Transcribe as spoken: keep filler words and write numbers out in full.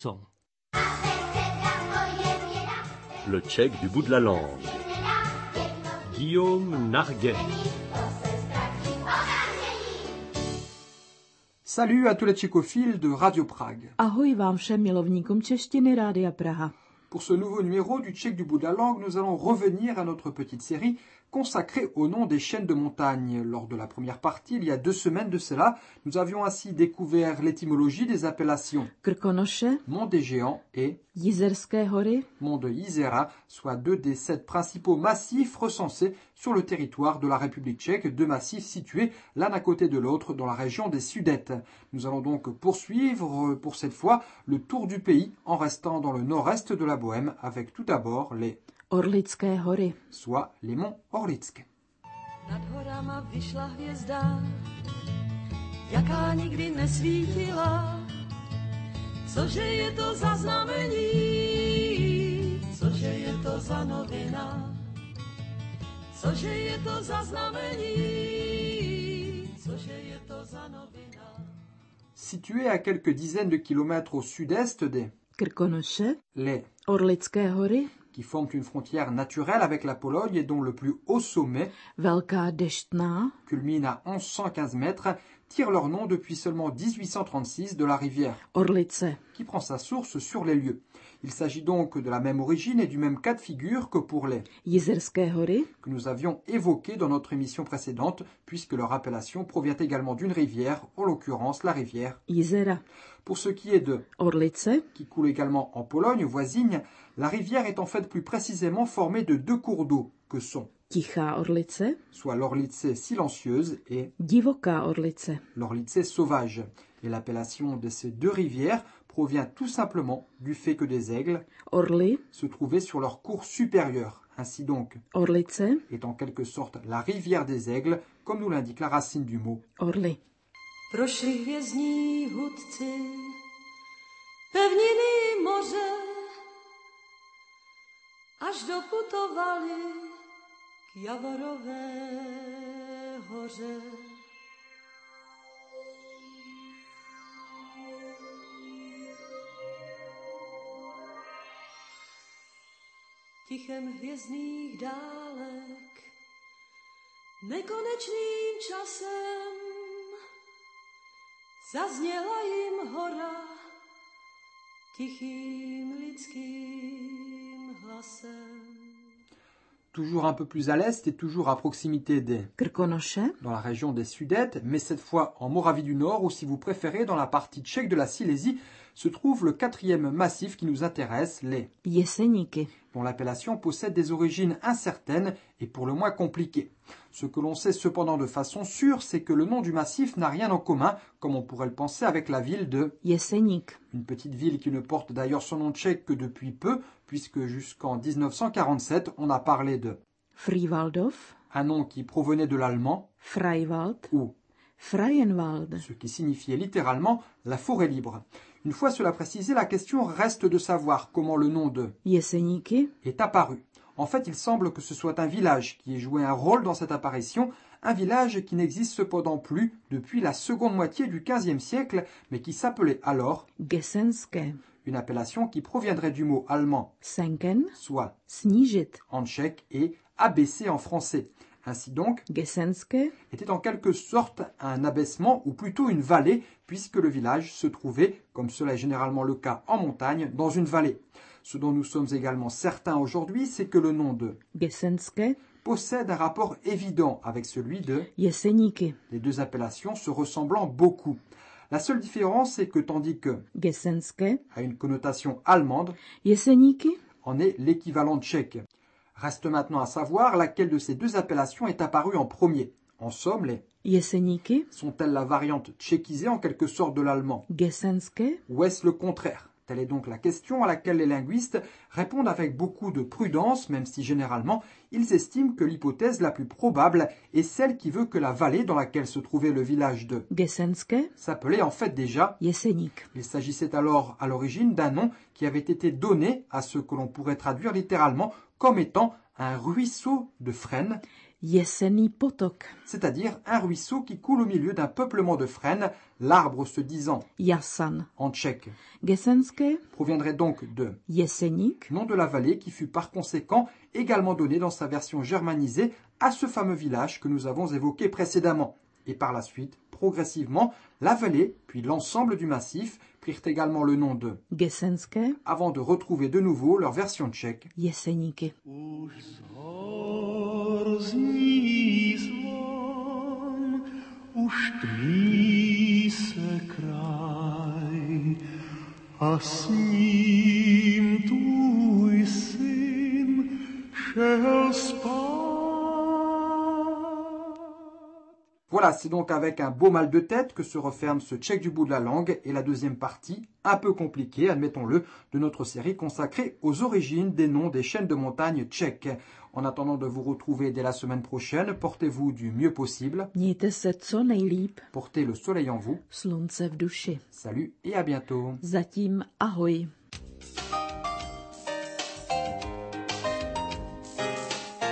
Le tchèque du bout de la langue. Guillaume Narguet. Salut à tous les tchécophiles de Radio Prague. Ahoj vám všem milovníkům češtiny Rádia Praha. Pour ce nouveau numéro du Tchèque du bout de la langue, nous allons revenir à notre petite série consacrée au nom des chaînes de montagne. Lors de la première partie, il y a deux semaines de cela, nous avions ainsi découvert l'étymologie des appellations Krkonoše, Mont des Géants et Jizerské hory, Mont de Jizera, soit deux des sept principaux massifs recensés sur le territoire de la République tchèque, deux massifs situés l'un à côté de l'autre dans la région des Sudètes. Nous allons donc poursuivre pour cette fois le tour du pays en restant dans le nord-est de la Bohême avec tout d'abord les Orlické hory, soit les monts Orlické. Nad horama vyšla hvězda, jaká nikdy nesvítila. Cože je to za znamení, cože je to za novina, cože je to za znamení, cože je to za novina. Situé à quelques dizaines de kilomètres au sud-est des Krkonoše, les Orlické hory, qui forment une frontière naturelle avec la Pologne et dont le plus haut sommet, Velká Deštná, culmine à onze cent quinze mètres, tirent leur nom depuis seulement dix-huit cent trente-six de la rivière, Orlice, qui prend sa source sur les lieux. Il s'agit donc de la même origine et du même cas de figure que pour les Jizerské hory, que nous avions évoqués dans notre émission précédente, puisque leur appellation provient également d'une rivière, en l'occurrence la rivière. Jizera, Pour ce qui est de Orlice, qui coule également en Pologne voisine, la rivière est en fait plus précisément formée de deux cours d'eau, que sont Tichá Orlice, soit l'Orlice silencieuse et Divoká Orlice. l'Orlice sauvage. Et l'appellation de ces deux rivières provient tout simplement du fait que des aigles Orly, se trouvaient sur leur cours supérieur. Ainsi donc Orlice, est en quelque sorte la rivière des aigles, comme nous l'indique la racine du mot. Orly. Prošli hvězdní hudci, pevniny moře, až doputovali k Javorové hoře. Tichem hvězdných dálek, nekonečným časem, zazněla jim hora tichým lidským hlasem. Toujours un peu plus à l'est et toujours à proximité des Krkonoše, dans la région des Sudètes, mais cette fois en Moravie du Nord, ou si vous préférez dans la partie tchèque de la Silésie, se trouve le quatrième massif qui nous intéresse, les Jeseníky, dont l'appellation possède des origines incertaines et pour le moins compliquées. Ce que l'on sait cependant de façon sûre, c'est que le nom du massif n'a rien en commun, comme on pourrait le penser avec la ville de Jeseník, une petite ville qui ne porte d'ailleurs son nom tchèque que depuis peu, puisque jusqu'en dix-neuf cent quarante-sept, on a parlé de Frývaldov, un nom qui provenait de l'allemand Freiwald, ou Freienwald. ce qui signifiait littéralement la forêt libre. Une fois cela précisé, la question reste de savoir comment le nom de Jeseníky, est apparu. En fait, il semble que ce soit un village qui ait joué un rôle dans cette apparition, un village qui n'existe cependant plus depuis la seconde moitié du quinzième siècle, mais qui s'appelait alors Gesenské, une appellation qui proviendrait du mot allemand, senken, soit snížit. en tchèque et abaisser en français. Ainsi donc, Gesenské, était en quelque sorte un abaissement ou plutôt une vallée, puisque le village se trouvait, comme cela est généralement le cas en montagne, dans une vallée. Ce dont nous sommes également certains aujourd'hui, c'est que le nom de Gesenské, possède un rapport évident avec celui de Jeseníky, les deux appellations se ressemblant beaucoup. La seule différence, c'est que tandis que Gesenské, a une connotation allemande, Jeseníky, en est l'équivalent tchèque. Reste maintenant à savoir laquelle de ces deux appellations est apparue en premier. En somme, les Jeseníky, sont-elles la variante tchéquisée en quelque sorte de l'allemand, Gesenské, ou est-ce le contraire? Telle est donc la question à laquelle les linguistes répondent avec beaucoup de prudence, même si généralement ils estiment que l'hypothèse la plus probable est celle qui veut que la vallée dans laquelle se trouvait le village de Gesenské, s'appelait en fait déjà. Jeseník. Il s'agissait alors à l'origine d'un nom qui avait été donné à ce que l'on pourrait traduire littéralement comme étant un ruisseau de frêne. Jesený potok. c'est-à-dire un ruisseau qui coule au milieu d'un peuplement de frênes, l'arbre se disant Jasan. en tchèque, Gesenské. proviendrait donc de Jeseník. nom de la vallée qui fut par conséquent également donné dans sa version germanisée à ce fameux village que nous avons évoqué précédemment. Et par la suite, progressivement, la vallée, puis l'ensemble du massif, prirent également le nom de, Gesenské. avant de retrouver de nouveau leur version tchèque. Jeseníky. Už zní zvon, už tmí se kraj a s ním tvůj syn šel spát. Voilà, c'est donc avec un beau mal de tête que se referme ce tchèque du bout de la langue et la deuxième partie, un peu compliquée, admettons-le, de notre série consacrée aux origines des noms des chaînes de montagnes tchèques. En attendant de vous retrouver dès la semaine prochaine, portez-vous du mieux possible, Mějte se co nejlíp. portez le soleil en vous. Slunce v duši. Salut et à bientôt. Zatím ahoj.